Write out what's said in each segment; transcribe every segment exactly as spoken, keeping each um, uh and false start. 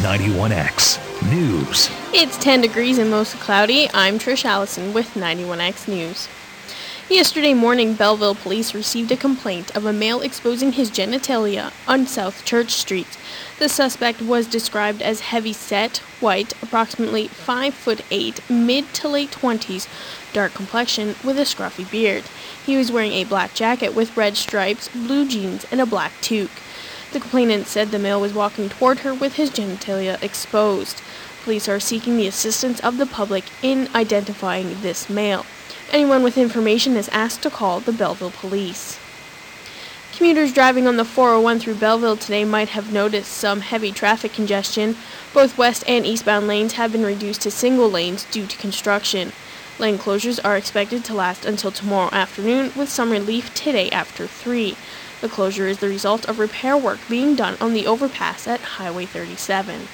ninety-one X News. It's ten degrees and mostly cloudy. I'm Trish Allison with ninety-one X News. Yesterday morning, Belleville police received a complaint of a male exposing his genitalia on South Church Street. The suspect was described as heavy-set, white, approximately five foot eight, mid to late twenties, dark complexion with a scruffy beard. He was wearing a black jacket with red stripes, blue jeans, and a black toque. The complainant said the male was walking toward her with his genitalia exposed. Police are seeking the assistance of the public in identifying this male. Anyone with information is asked to call the Belleville police. Commuters driving on the four oh one through Belleville today might have noticed some heavy traffic congestion. Both west and eastbound lanes have been reduced to single lanes due to construction. Lane closures are expected to last until tomorrow afternoon, with some relief today after three. The closure is the result of repair work being done on the overpass at Highway thirty-seven.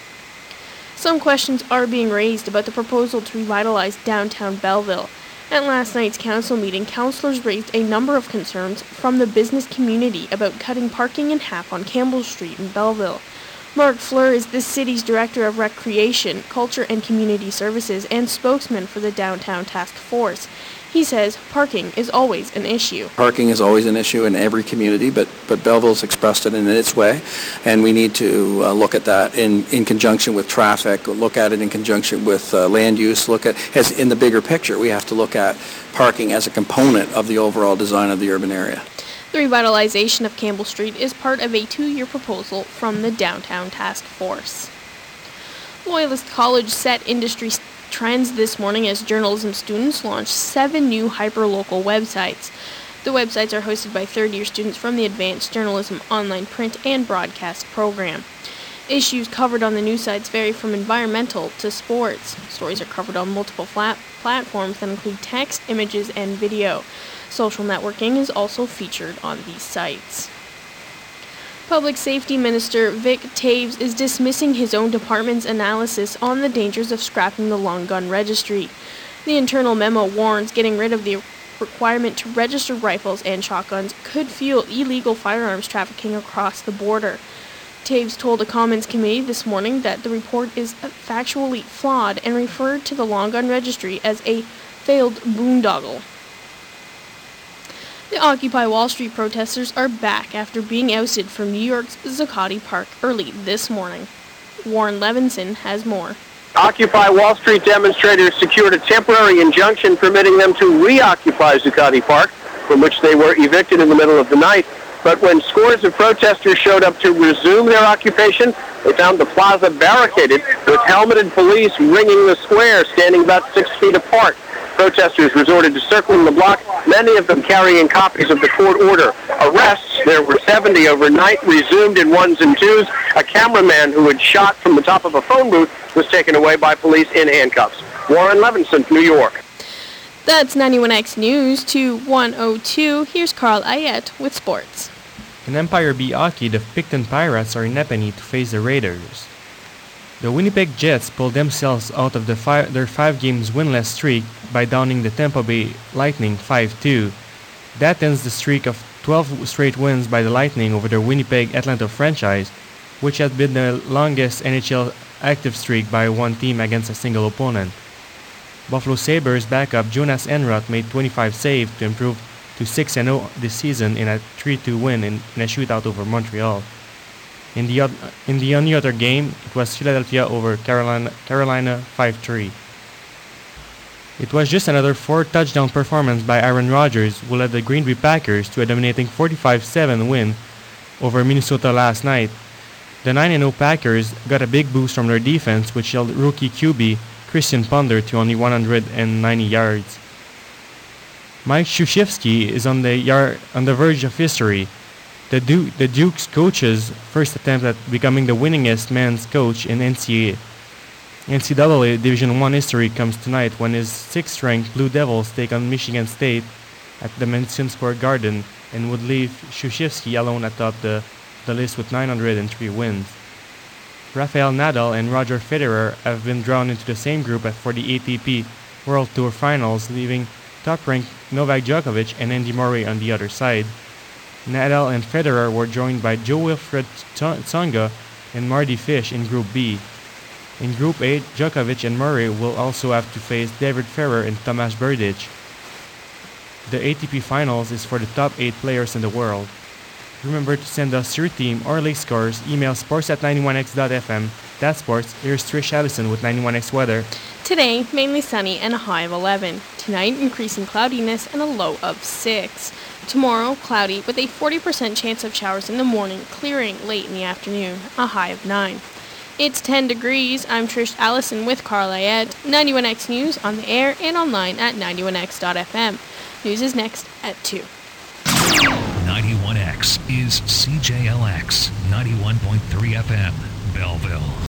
Some questions are being raised about the proposal to revitalize downtown Belleville. At last night's council meeting, councillors raised a number of concerns from the business community about cutting parking in half on Campbell Street in Belleville. Mark Fleur is the city's Director of Recreation, Culture and Community Services and spokesman for the Downtown Task Force. He says parking is always an issue. Parking is always an issue in every community, but, but Belleville's expressed it in its way, and we need to uh, look at that in, in conjunction with traffic, look at it in conjunction with uh, land use, look at, as in the bigger picture, we have to look at parking as a component of the overall design of the urban area. The revitalization of Campbell Street is part of a two-year proposal from the Downtown Task Force. Loyalist College set industry trends this morning as journalism students launched seven new hyperlocal websites. The websites are hosted by third-year students from the Advanced Journalism Online Print and Broadcast program. Issues covered on the new sites vary from environmental to sports. Stories are covered on multiple flat platforms that include text, images, and video. Social networking is also featured on these sites. Public Safety Minister Vic Taves is dismissing his own department's analysis on the dangers of scrapping the long gun registry. The internal memo warns getting rid of the requirement to register rifles and shotguns could fuel illegal firearms trafficking across the border. Taves told a Commons committee this morning that the report is factually flawed and referred to the long gun registry as a failed boondoggle. The Occupy Wall Street protesters are back after being ousted from New York's Zuccotti Park early this morning. Warren Levinson has more. Occupy Wall Street demonstrators secured a temporary injunction permitting them to reoccupy Zuccotti Park, from which they were evicted in the middle of the night. But when scores of protesters showed up to resume their occupation, they found the plaza barricaded with helmeted police ringing the square, standing about six feet apart. Protesters resorted to circling the block, many of them carrying copies of the court order. Arrests, there were seventy overnight, resumed in ones and twos. A cameraman who had shot from the top of a phone booth was taken away by police in handcuffs. Warren Levinson, New York. That's ninety-one X News to one oh two. Here's Carl Ayet with sports. In Empire B hockey, the Picton Pirates are in Napanee to face the Raiders. The Winnipeg Jets pulled themselves out of the fi- their five games winless streak by downing the Tampa Bay Lightning five two. That ends the streak of twelve straight wins by the Lightning over the Winnipeg Atlanta franchise, which had been the longest N H L active streak by one team against a single opponent. Buffalo Sabres backup Jonas Enroth made twenty-five saves to improve to six and oh this season in a three two win in, in a shootout over Montreal. In the, in the only other game, it was Philadelphia over Carolina, Carolina five three. It was just another four-touchdown performance by Aaron Rodgers, who led the Green Bay Packers to a dominating forty-five seven win over Minnesota last night. The nine and oh Packers got a big boost from their defense, which held rookie Q B Christian Ponder to only one hundred ninety yards. Mike Krzyzewski is on the, yard, on the verge of history. The, du- the Duke's coach's first attempt at becoming the winningest men's coach in N C A A. N C double A Division one history comes tonight when his sixth-ranked Blue Devils take on Michigan State at the Madison Square Garden and would leave Krzyzewski alone atop the, the list with nine hundred three wins. Rafael Nadal and Roger Federer have been drawn into the same group for the A T P World Tour Finals, leaving top-ranked Novak Djokovic and Andy Murray on the other side. Nadal and Federer were joined by Joe Wilfred Tsonga, and Mardy Fish in Group B. In Group A, Djokovic and Murray will also have to face David Ferrer and Tomas Berdych. The A T P Finals is for the top eight players in the world. Remember to send us your team or league scores. Email sports at ninety-one x dot f m. That's sports. Here's Trish Allison with ninety-one X weather. Today, mainly sunny and a high of eleven. Tonight, increasing cloudiness and a low of six. Tomorrow, cloudy with a forty percent chance of showers in the morning, clearing late in the afternoon, a high of nine. It's ten degrees. I'm Trish Allison with Carl Ayette. ninety-one X News on the air and online at ninety-one x dot f m. News is next at two. ninety-one X is C J L X ninety-one point three F M, Belleville.